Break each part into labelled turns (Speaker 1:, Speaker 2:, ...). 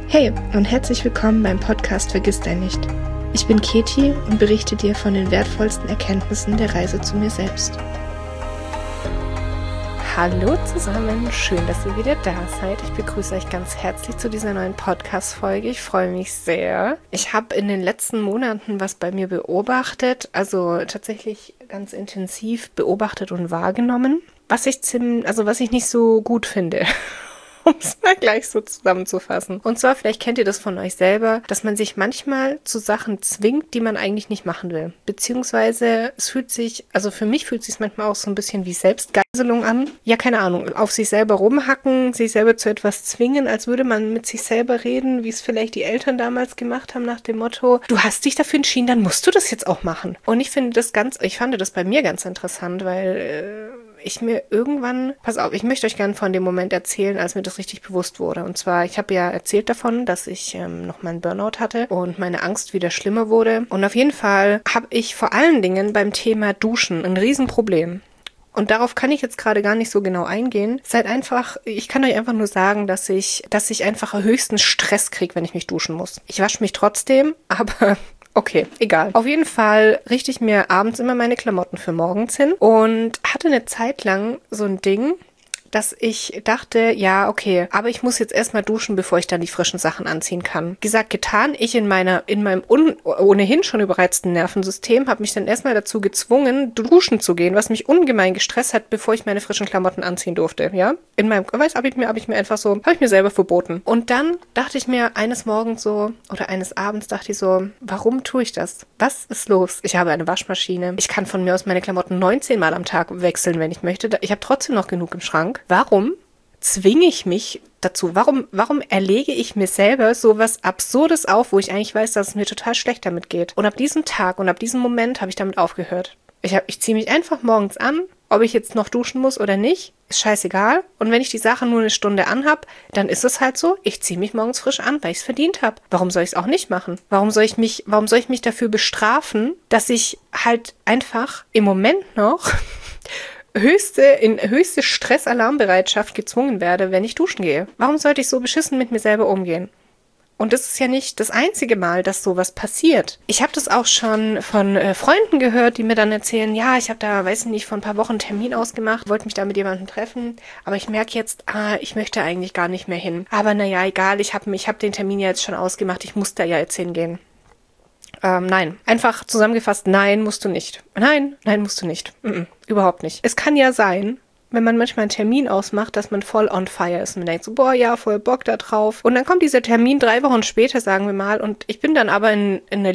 Speaker 1: Hey und herzlich willkommen beim Podcast Vergiss dein nicht. Ich bin Keti und berichte dir von den wertvollsten Erkenntnissen der Reise zu mir selbst. Hallo zusammen, schön, dass ihr wieder da seid. Ich begrüße euch ganz herzlich zu dieser neuen Podcast-Folge. Ich freue mich sehr. Ich habe in den letzten Monaten was bei mir beobachtet, also tatsächlich ganz intensiv beobachtet und wahrgenommen, was ich nicht so gut finde. Um es mal gleich so zusammenzufassen. Und zwar, vielleicht kennt ihr das von euch selber, dass man sich manchmal zu Sachen zwingt, die man eigentlich nicht machen will. Beziehungsweise für mich fühlt es sich manchmal auch so ein bisschen wie Selbstgeiselung an. Ja, keine Ahnung, auf sich selber rumhacken, sich selber zu etwas zwingen, als würde man mit sich selber reden, wie es vielleicht die Eltern damals gemacht haben, nach dem Motto, du hast dich dafür entschieden, dann musst du das jetzt auch machen. Und ich fand das bei mir ganz interessant, weil ich mir irgendwann, pass auf, ich möchte euch gerne von dem Moment erzählen, als mir das richtig bewusst wurde. Und zwar, ich habe ja erzählt davon, dass ich noch mal einen Burnout hatte und meine Angst wieder schlimmer wurde. Und auf jeden Fall habe ich vor allen Dingen beim Thema Duschen ein Riesenproblem. Und darauf kann ich jetzt gerade gar nicht so genau eingehen. Ich kann euch einfach nur sagen, dass ich einfach höchsten Stress kriege, wenn ich mich duschen muss. Ich wasche mich trotzdem, aber okay, egal. Auf jeden Fall richte ich mir abends immer meine Klamotten für morgens hin und hatte eine Zeit lang so ein Ding, dass ich dachte, ja, okay, aber ich muss jetzt erstmal duschen, bevor ich dann die frischen Sachen anziehen kann. Gesagt, getan, ich in meinem ohnehin schon überreizten Nervensystem habe mich dann erstmal dazu gezwungen, duschen zu gehen, was mich ungemein gestresst hat, bevor ich meine frischen Klamotten anziehen durfte, ja? Habe ich mir selber verboten. Und dann dachte ich mir eines Abends dachte ich so, warum tue ich das? Was ist los? Ich habe eine Waschmaschine. Ich kann von mir aus meine Klamotten 19 Mal am Tag wechseln, wenn ich möchte. Ich habe trotzdem noch genug im Schrank. Warum zwinge ich mich dazu? Warum erlege ich mir selber so was Absurdes auf, wo ich eigentlich weiß, dass es mir total schlecht damit geht? Und ab diesem Tag und ab diesem Moment habe ich damit aufgehört. Ich ziehe mich einfach morgens an, ob ich jetzt noch duschen muss oder nicht, ist scheißegal. Und wenn ich die Sache nur eine Stunde anhab, dann ist es halt so, ich ziehe mich morgens frisch an, weil ich es verdient habe. Warum soll ich es auch nicht machen? Warum soll ich mich dafür bestrafen, dass ich halt einfach im Moment noch in höchste Stressalarmbereitschaft gezwungen werde, wenn ich duschen gehe? Warum sollte ich so beschissen mit mir selber umgehen? Und das ist ja nicht das einzige Mal, dass sowas passiert. Ich habe das auch schon von Freunden gehört, die mir dann erzählen, ja, ich habe da, vor ein paar Wochen einen Termin ausgemacht, wollte mich da mit jemandem treffen, aber ich merke jetzt, ich möchte eigentlich gar nicht mehr hin. Aber naja, egal, ich hab den Termin ja jetzt schon ausgemacht, ich muss da ja jetzt hingehen. Nein. Einfach zusammengefasst, nein, musst du nicht. Nein, musst du nicht. Überhaupt nicht. Es kann ja sein, wenn man manchmal einen Termin ausmacht, dass man voll on fire ist und man denkt so, boah, ja, voll Bock da drauf. Und dann kommt dieser Termin 3 Wochen später, sagen wir mal, und ich bin dann aber in einer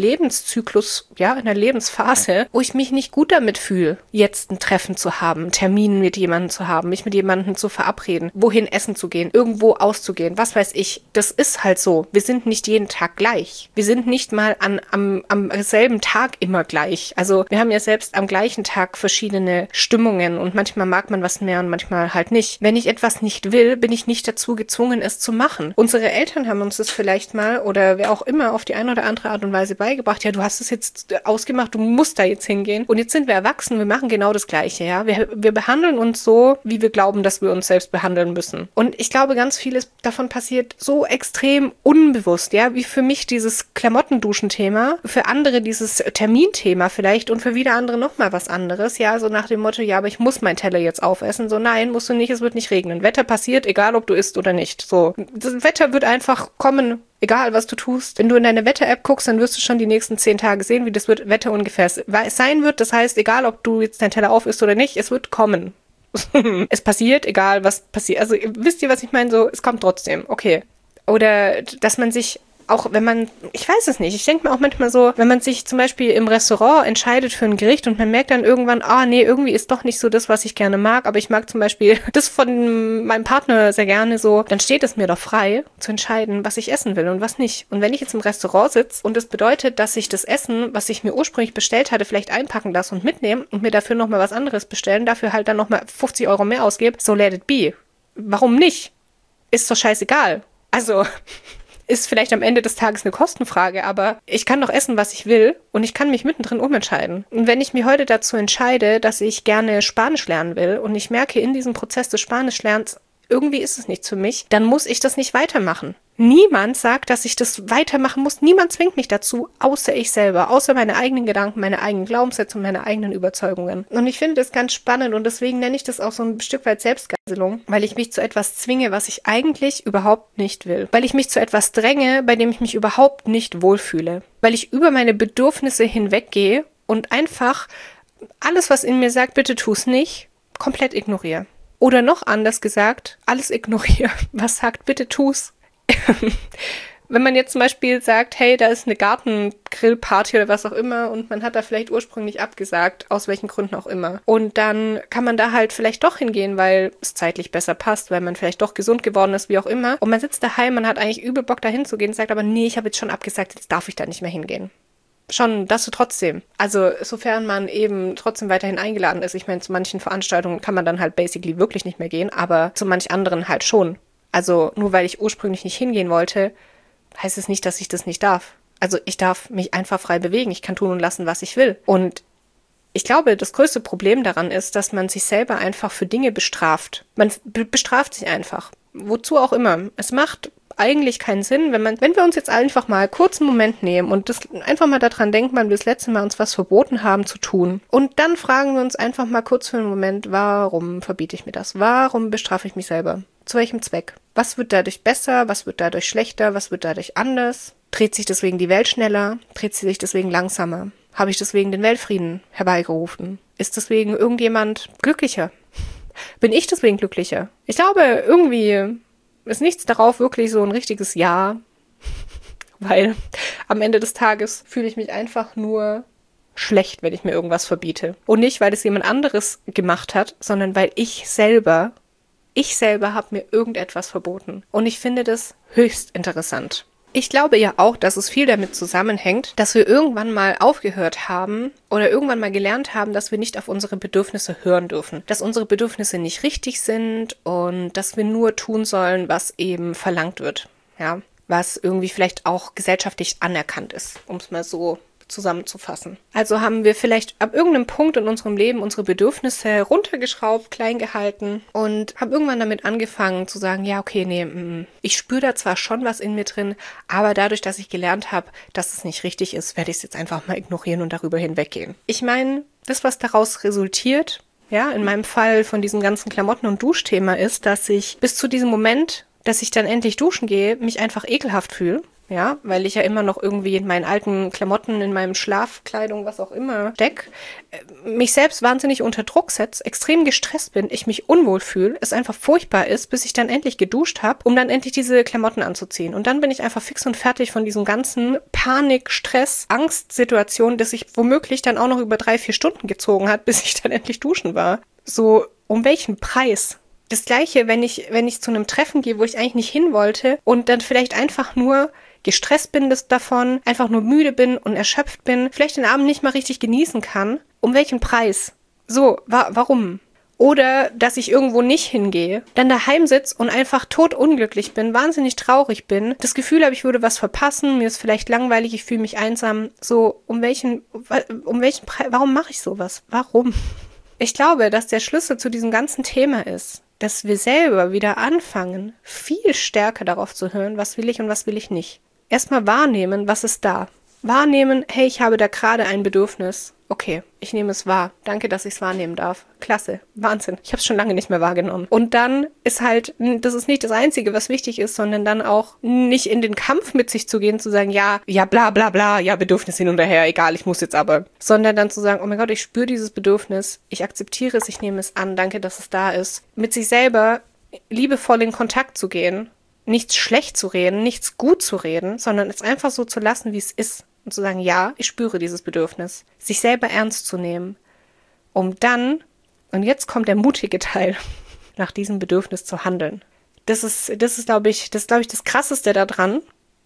Speaker 1: in einer Lebensphase, wo ich mich nicht gut damit fühle, jetzt ein Treffen zu haben, einen Termin mit jemandem zu haben, mich mit jemandem zu verabreden, wohin essen zu gehen, irgendwo auszugehen, was weiß ich. Das ist halt so. Wir sind nicht jeden Tag gleich. Wir sind nicht mal am selben Tag immer gleich. Also wir haben ja selbst am gleichen Tag verschiedene Stimmungen und manchmal mag man was mehr und manchmal halt nicht. Wenn ich etwas nicht will, bin ich nicht dazu gezwungen, es zu machen. Unsere Eltern haben uns das vielleicht mal oder wer auch immer auf die eine oder andere Art und Weise beigebracht. Ja, du hast es jetzt ausgemacht, du musst da jetzt hingehen. Und jetzt sind wir erwachsen, wir machen genau das Gleiche, ja. Wir behandeln uns so, wie wir glauben, dass wir uns selbst behandeln müssen. Und ich glaube, ganz vieles davon passiert so extrem unbewusst, ja, wie für mich dieses Klamottenduschen-Thema, für andere dieses Terminthema vielleicht und für wieder andere nochmal was anderes, ja, so nach dem Motto, ja, aber ich muss meinen Teller jetzt aufessen. So, nein, musst du nicht, es wird nicht regnen. Wetter passiert, egal ob du isst oder nicht. So, das Wetter wird einfach kommen, egal was du tust. Wenn du in deine Wetter-App guckst, dann wirst du schon die nächsten 10 Tage sehen, wie das Wetter ungefähr sein wird. Das heißt, egal ob du jetzt deinen Teller aufisst oder nicht, es wird kommen. Es passiert, egal was passiert. Also, wisst ihr, was ich meine? So, es kommt trotzdem. Okay. Oder, dass man sich auch ich weiß es nicht, ich denke mir auch manchmal so, wenn man sich zum Beispiel im Restaurant entscheidet für ein Gericht und man merkt dann irgendwann, nee, irgendwie ist doch nicht so das, was ich gerne mag, aber ich mag zum Beispiel das von meinem Partner sehr gerne so, dann steht es mir doch frei, zu entscheiden, was ich essen will und was nicht. Und wenn ich jetzt im Restaurant sitze und das bedeutet, dass ich das Essen, was ich mir ursprünglich bestellt hatte, vielleicht einpacken lasse und mitnehmen und mir dafür nochmal was anderes bestellen, dafür halt dann nochmal 50 Euro mehr ausgebe, so let it be. Warum nicht? Ist doch scheißegal. Also ist vielleicht am Ende des Tages eine Kostenfrage, aber ich kann doch essen, was ich will und ich kann mich mittendrin umentscheiden. Und wenn ich mich heute dazu entscheide, dass ich gerne Spanisch lernen will und ich merke in diesem Prozess des Spanischlernens, irgendwie ist es nichts für mich, dann muss ich das nicht weitermachen. Niemand sagt, dass ich das weitermachen muss. Niemand zwingt mich dazu, außer ich selber, außer meine eigenen Gedanken, meine eigenen Glaubenssätze und meine eigenen Überzeugungen. Und ich finde das ganz spannend und deswegen nenne ich das auch so ein Stück weit Selbstgeißelung, weil ich mich zu etwas zwinge, was ich eigentlich überhaupt nicht will. Weil ich mich zu etwas dränge, bei dem ich mich überhaupt nicht wohlfühle. Weil ich über meine Bedürfnisse hinweggehe und einfach alles, was in mir sagt, bitte tu's nicht, komplett ignoriere. Oder noch anders gesagt, alles ignoriere, was sagt, bitte tu's. Wenn man jetzt zum Beispiel sagt, hey, da ist eine Gartengrillparty oder was auch immer und man hat da vielleicht ursprünglich abgesagt, aus welchen Gründen auch immer. Und dann kann man da halt vielleicht doch hingehen, weil es zeitlich besser passt, weil man vielleicht doch gesund geworden ist, wie auch immer. Und man sitzt daheim, man hat eigentlich übel Bock da hinzugehen, sagt aber, nee, ich habe jetzt schon abgesagt, jetzt darf ich da nicht mehr hingehen. Schon, das du trotzdem. Also sofern man eben trotzdem weiterhin eingeladen ist. Ich meine, zu manchen Veranstaltungen kann man dann halt basically wirklich nicht mehr gehen, aber zu manch anderen halt schon. Also nur weil ich ursprünglich nicht hingehen wollte, heißt es nicht, dass ich das nicht darf. Also ich darf mich einfach frei bewegen. Ich kann tun und lassen, was ich will. Und ich glaube, das größte Problem daran ist, dass man sich selber einfach für Dinge bestraft. Man bestraft sich einfach. Wozu auch immer. Es macht eigentlich keinen Sinn, wenn wir uns jetzt einfach mal kurz einen Moment nehmen und das einfach mal daran denken, wann wir das letzte Mal uns was verboten haben zu tun. Und dann fragen wir uns einfach mal kurz für einen Moment, warum verbiete ich mir das? Warum bestrafe ich mich selber? Zu welchem Zweck? Was wird dadurch besser? Was wird dadurch schlechter? Was wird dadurch anders? Dreht sich deswegen die Welt schneller? Dreht sie sich deswegen langsamer? Habe ich deswegen den Weltfrieden herbeigerufen? Ist deswegen irgendjemand glücklicher? Bin ich deswegen glücklicher? Ich glaube, irgendwie ist nichts darauf wirklich so ein richtiges Ja, weil am Ende des Tages fühle ich mich einfach nur schlecht, wenn ich mir irgendwas verbiete. Und nicht, weil es jemand anderes gemacht hat, sondern weil ich selber habe mir irgendetwas verboten. Und ich finde das höchst interessant. Ich glaube ja auch, dass es viel damit zusammenhängt, dass wir irgendwann mal aufgehört haben oder irgendwann mal gelernt haben, dass wir nicht auf unsere Bedürfnisse hören dürfen. Dass unsere Bedürfnisse nicht richtig sind und dass wir nur tun sollen, was eben verlangt wird. Ja, was irgendwie vielleicht auch gesellschaftlich anerkannt ist, um es mal so zusammenzufassen. Also haben wir vielleicht ab irgendeinem Punkt in unserem Leben unsere Bedürfnisse runtergeschraubt, klein gehalten und haben irgendwann damit angefangen zu sagen, ja, okay, nee, ich spüre da zwar schon was in mir drin, aber dadurch, dass ich gelernt habe, dass es nicht richtig ist, werde ich es jetzt einfach mal ignorieren und darüber hinweggehen. Ich meine, das, was daraus resultiert, ja, in meinem Fall von diesem ganzen Klamotten- und Duschthema ist, dass ich bis zu diesem Moment, dass ich dann endlich duschen gehe, mich einfach ekelhaft fühle. Ja, weil ich ja immer noch irgendwie in meinen alten Klamotten, in meinem Schlafkleidung, was auch immer, steck, mich selbst wahnsinnig unter Druck setze, extrem gestresst bin, ich mich unwohl fühle, es einfach furchtbar ist, bis ich dann endlich geduscht habe, um dann endlich diese Klamotten anzuziehen. Und dann bin ich einfach fix und fertig von diesem ganzen Panik, Stress, Angstsituation, das sich womöglich dann auch noch über 3-4 Stunden gezogen hat, bis ich dann endlich duschen war. So, um welchen Preis? Das Gleiche, wenn ich zu einem Treffen gehe, wo ich eigentlich nicht hin wollte und dann vielleicht einfach nur gestresst bin davon, einfach nur müde bin und erschöpft bin, vielleicht den Abend nicht mal richtig genießen kann. Um welchen Preis? So, warum? Oder, dass ich irgendwo nicht hingehe, dann daheim sitze und einfach totunglücklich bin, wahnsinnig traurig bin, das Gefühl habe, ich würde was verpassen, mir ist vielleicht langweilig, ich fühle mich einsam. So, um welchen Preis? Warum mache ich sowas? Warum? Ich glaube, dass der Schlüssel zu diesem ganzen Thema ist, dass wir selber wieder anfangen, viel stärker darauf zu hören, was will ich und was will ich nicht. Erstmal wahrnehmen, was ist da. Wahrnehmen, hey, ich habe da gerade ein Bedürfnis. Okay, ich nehme es wahr. Danke, dass ich es wahrnehmen darf. Klasse, Wahnsinn. Ich habe es schon lange nicht mehr wahrgenommen. Und dann ist halt, das ist nicht das Einzige, was wichtig ist, sondern dann auch nicht in den Kampf mit sich zu gehen, zu sagen, ja, bla bla bla, ja, Bedürfnis hin und her, egal, ich muss jetzt aber. Sondern dann zu sagen, oh mein Gott, ich spüre dieses Bedürfnis, ich akzeptiere es, ich nehme es an, danke, dass es da ist. Mit sich selber liebevoll in Kontakt zu gehen, nichts schlecht zu reden, nichts gut zu reden, sondern es einfach so zu lassen, wie es ist. Und zu sagen, ja, ich spüre dieses Bedürfnis. Sich selber ernst zu nehmen, um dann, und jetzt kommt der mutige Teil, nach diesem Bedürfnis zu handeln. Das ist, glaube ich, das Krasseste daran.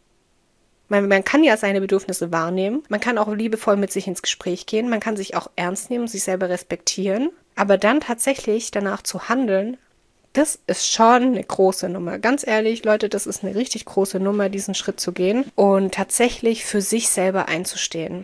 Speaker 1: Man kann ja seine Bedürfnisse wahrnehmen. Man kann auch liebevoll mit sich ins Gespräch gehen. Man kann sich auch ernst nehmen, sich selber respektieren. Aber dann tatsächlich danach zu handeln, das ist schon eine große Nummer. Ganz ehrlich, Leute, das ist eine richtig große Nummer, diesen Schritt zu gehen und tatsächlich für sich selber einzustehen.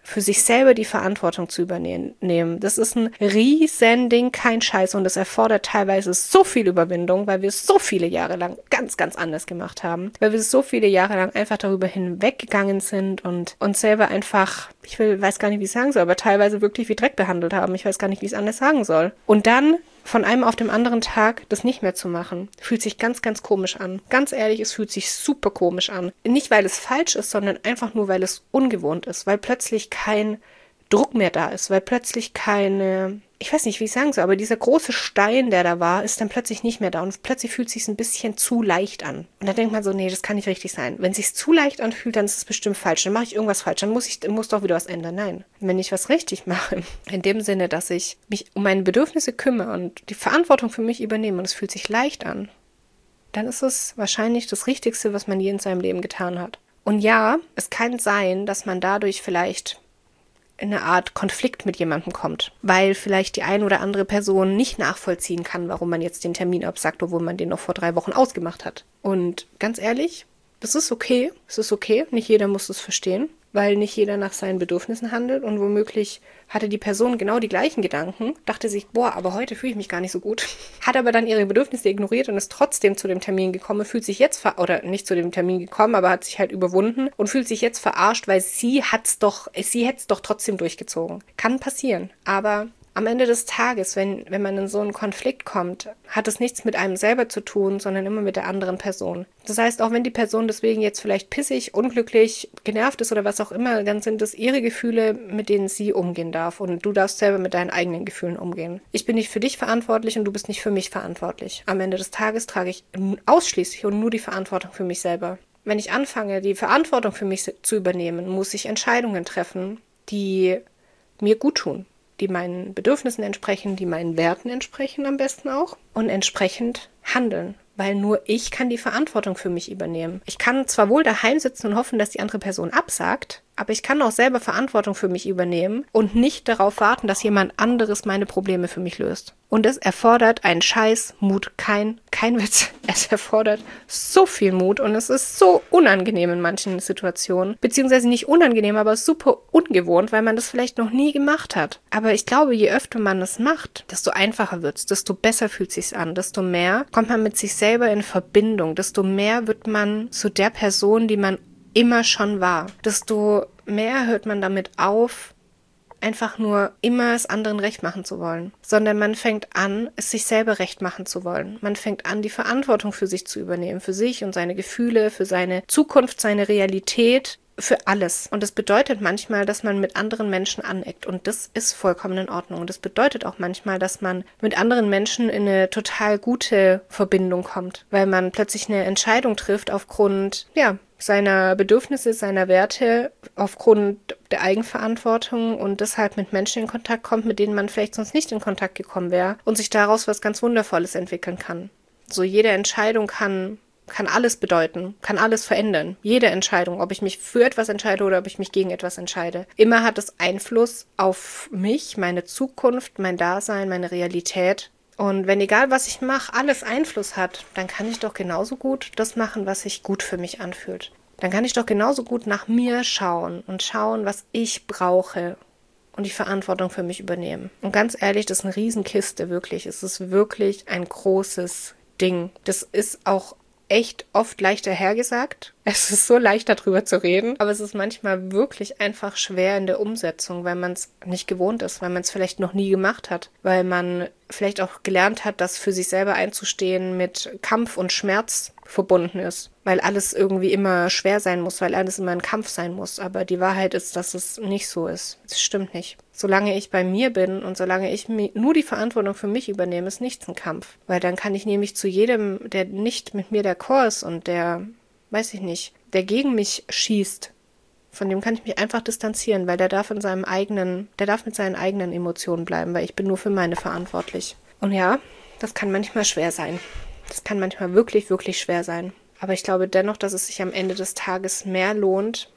Speaker 1: für sich selber die Verantwortung zu übernehmen. Das ist ein Riesending, kein Scheiß. Und das erfordert teilweise so viel Überwindung, weil wir es so viele Jahre lang ganz, ganz anders gemacht haben. Weil wir so viele Jahre lang einfach darüber hinweggegangen sind und uns selber einfach, weiß gar nicht, wie ich es sagen soll, aber teilweise wirklich wie Dreck behandelt haben. Ich weiß gar nicht, wie ich es anders sagen soll. Und dann von einem auf den anderen Tag das nicht mehr zu machen, fühlt sich ganz, ganz komisch an. Ganz ehrlich, es fühlt sich super komisch an. Nicht, weil es falsch ist, sondern einfach nur, weil es ungewohnt ist, weil plötzlich kein Druck mehr da ist, weil plötzlich keine, ich weiß nicht, wie ich sagen soll, aber dieser große Stein, der da war, ist dann plötzlich nicht mehr da und plötzlich fühlt es sich ein bisschen zu leicht an. Und dann denkt man so, nee, das kann nicht richtig sein. Wenn es sich zu leicht anfühlt, dann ist es bestimmt falsch, dann mache ich irgendwas falsch, dann muss doch wieder was ändern. Nein, wenn ich was richtig mache, in dem Sinne, dass ich mich um meine Bedürfnisse kümmere und die Verantwortung für mich übernehme und es fühlt sich leicht an, dann ist es wahrscheinlich das Richtigste, was man je in seinem Leben getan hat. Und ja, es kann sein, dass man dadurch vielleicht in eine Art Konflikt mit jemandem kommt, weil vielleicht die eine oder andere Person nicht nachvollziehen kann, warum man jetzt den Termin absagt, obwohl man den noch vor 3 Wochen ausgemacht hat. Und ganz ehrlich, das ist okay, nicht jeder muss es verstehen, weil nicht jeder nach seinen Bedürfnissen handelt und womöglich hatte die Person genau die gleichen Gedanken, dachte sich, boah, aber heute fühle ich mich gar nicht so gut, hat aber dann ihre Bedürfnisse ignoriert und ist trotzdem zu dem Termin gekommen, fühlt sich jetzt, oder nicht zu dem Termin gekommen, aber hat sich halt überwunden und fühlt sich jetzt verarscht, weil sie hätte es doch trotzdem durchgezogen. Kann passieren, aber am Ende des Tages, wenn man in so einen Konflikt kommt, hat es nichts mit einem selber zu tun, sondern immer mit der anderen Person. Das heißt, auch wenn die Person deswegen jetzt vielleicht pissig, unglücklich, genervt ist oder was auch immer, dann sind es ihre Gefühle, mit denen sie umgehen darf. Und du darfst selber mit deinen eigenen Gefühlen umgehen. Ich bin nicht für dich verantwortlich und du bist nicht für mich verantwortlich. Am Ende des Tages trage ich ausschließlich und nur die Verantwortung für mich selber. Wenn ich anfange, die Verantwortung für mich zu übernehmen, muss ich Entscheidungen treffen, die mir gut tun, die meinen Bedürfnissen entsprechen, die meinen Werten entsprechen am besten auch und entsprechend handeln, weil nur ich kann die Verantwortung für mich übernehmen. Ich kann zwar wohl daheim sitzen und hoffen, dass die andere Person absagt, aber ich kann auch selber Verantwortung für mich übernehmen und nicht darauf warten, dass jemand anderes meine Probleme für mich löst. Und es erfordert einen Scheiß Mut, kein Witz. Es erfordert so viel Mut und es ist so unangenehm in manchen Situationen. Beziehungsweise nicht unangenehm, aber super ungewohnt, weil man das vielleicht noch nie gemacht hat. Aber ich glaube, je öfter man es macht, desto einfacher wird's, desto besser fühlt sich's an, desto mehr kommt man mit sich selber in Verbindung, desto mehr wird man zu der Person, die man immer schon war. Desto mehr hört man damit auf, einfach nur immer es anderen recht machen zu wollen, sondern man fängt an, es sich selber recht machen zu wollen. Man fängt an, die Verantwortung für sich zu übernehmen, für sich und seine Gefühle, für seine Zukunft, seine Realität, für alles. Und das bedeutet manchmal, dass man mit anderen Menschen aneckt und das ist vollkommen in Ordnung. Und das bedeutet auch manchmal, dass man mit anderen Menschen in eine total gute Verbindung kommt, weil man plötzlich eine Entscheidung trifft aufgrund, seiner Bedürfnisse, seiner Werte, aufgrund der Eigenverantwortung und deshalb mit Menschen in Kontakt kommt, mit denen man vielleicht sonst nicht in Kontakt gekommen wäre und sich daraus was ganz Wundervolles entwickeln kann. So jede Entscheidung kann alles bedeuten, kann alles verändern. Jede Entscheidung, ob ich mich für etwas entscheide oder ob ich mich gegen etwas entscheide. Immer hat es Einfluss auf mich, meine Zukunft, mein Dasein, meine Realität. Und wenn egal was ich mache, alles Einfluss hat, dann kann ich doch genauso gut das machen, was sich gut für mich anfühlt. Dann kann ich doch genauso gut nach mir schauen und schauen, was ich brauche und die Verantwortung für mich übernehmen. Und ganz ehrlich, das ist eine Riesenkiste, wirklich. Es ist wirklich ein großes Ding. Das ist auch echt oft leichter hergesagt. Es ist so leicht, darüber zu reden, aber es ist manchmal wirklich einfach schwer in der Umsetzung, weil man es nicht gewohnt ist, weil man es vielleicht noch nie gemacht hat, weil man vielleicht auch gelernt hat, dass für sich selber einzustehen mit Kampf und Schmerz verbunden ist, weil alles irgendwie immer schwer sein muss, weil alles immer ein Kampf sein muss. Aber die Wahrheit ist, dass es nicht so ist. Das stimmt nicht. Solange ich bei mir bin und solange ich nur die Verantwortung für mich übernehme, ist nichts ein Kampf. Weil dann kann ich nämlich zu jedem, der nicht mit mir d'accord ist und der, weiß ich nicht, der gegen mich schießt, von dem kann ich mich einfach distanzieren, weil der darf mit seinen eigenen Emotionen bleiben, weil ich bin nur für meine verantwortlich. Und ja, das kann manchmal schwer sein. Das kann manchmal wirklich, wirklich schwer sein. Aber ich glaube dennoch, dass es sich am Ende des Tages mehr lohnt,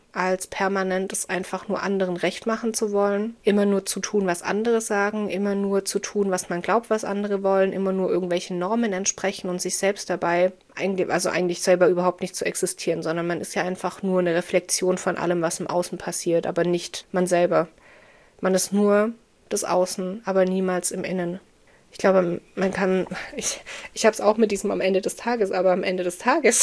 Speaker 1: als permanent es einfach nur anderen recht machen zu wollen, immer nur zu tun, was andere sagen, immer nur zu tun, was man glaubt, was andere wollen, immer nur irgendwelchen Normen entsprechen und sich selbst dabei eigentlich selber überhaupt nicht zu existieren, sondern man ist ja einfach nur eine Reflexion von allem, was im Außen passiert, aber nicht man selber. Man ist nur das Außen, aber niemals im Innen. Ich glaube, ich habe es auch mit diesem am Ende des Tages, aber am Ende des Tages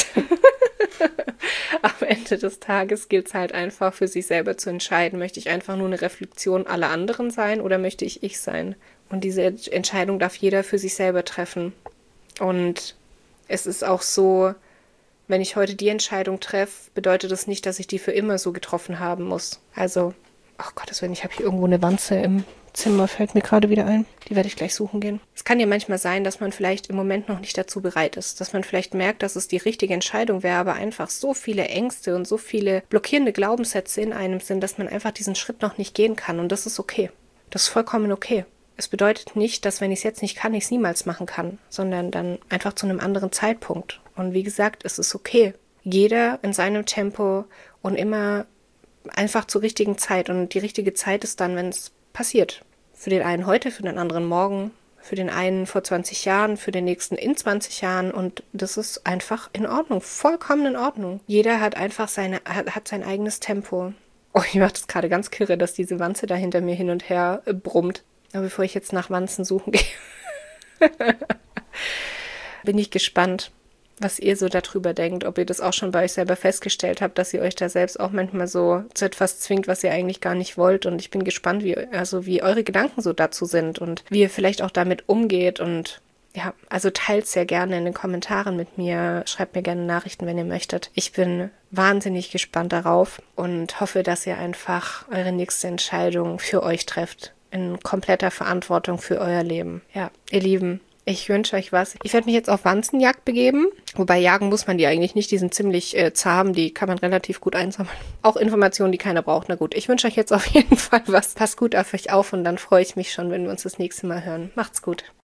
Speaker 1: am Ende des Tages gilt es halt einfach für sich selber zu entscheiden, möchte ich einfach nur eine Reflexion aller anderen sein oder möchte ich sein? Und diese Entscheidung darf jeder für sich selber treffen. Und es ist auch so, wenn ich heute die Entscheidung treffe, bedeutet das nicht, dass ich die für immer so getroffen haben muss. Also, ach Gottes Willen, ich habe hier irgendwo eine Wanze im Zimmer, fällt mir gerade wieder ein. Die werde ich gleich suchen gehen. Es kann ja manchmal sein, dass man vielleicht im Moment noch nicht dazu bereit ist. Dass man vielleicht merkt, dass es die richtige Entscheidung wäre, aber einfach so viele Ängste und so viele blockierende Glaubenssätze in einem sind, dass man einfach diesen Schritt noch nicht gehen kann. Und das ist okay. Das ist vollkommen okay. Es bedeutet nicht, dass wenn ich es jetzt nicht kann, ich es niemals machen kann, sondern dann einfach zu einem anderen Zeitpunkt. Und wie gesagt, es ist okay. Jeder in seinem Tempo und immer einfach zur richtigen Zeit. Und die richtige Zeit ist dann, wenn es passiert. Für den einen heute, für den anderen morgen, für den einen vor 20 Jahren, für den nächsten in 20 Jahren. Und das ist einfach in Ordnung, vollkommen in Ordnung. Jeder hat einfach hat sein eigenes Tempo. Oh, ich mache das gerade ganz kirre, dass diese Wanze da hinter mir hin und her brummt. Aber bevor ich jetzt nach Wanzen suchen gehe, bin ich gespannt, was ihr so darüber denkt, ob ihr das auch schon bei euch selber festgestellt habt, dass ihr euch da selbst auch manchmal so zu etwas zwingt, was ihr eigentlich gar nicht wollt. Und ich bin gespannt, wie eure Gedanken so dazu sind und wie ihr vielleicht auch damit umgeht. Und ja, also teilt sehr gerne in den Kommentaren mit mir. Schreibt mir gerne Nachrichten, wenn ihr möchtet. Ich bin wahnsinnig gespannt darauf und hoffe, dass ihr einfach eure nächste Entscheidung für euch trefft. In kompletter Verantwortung für euer Leben. Ja, ihr Lieben, ich wünsche euch was. Ich werde mich jetzt auf Wanzenjagd begeben. Wobei jagen muss man die eigentlich nicht. Die sind ziemlich zahm. Die kann man relativ gut einsammeln. Auch Informationen, die keiner braucht. Na gut, ich wünsche euch jetzt auf jeden Fall was. Passt gut auf euch auf und dann freue ich mich schon, wenn wir uns das nächste Mal hören. Macht's gut.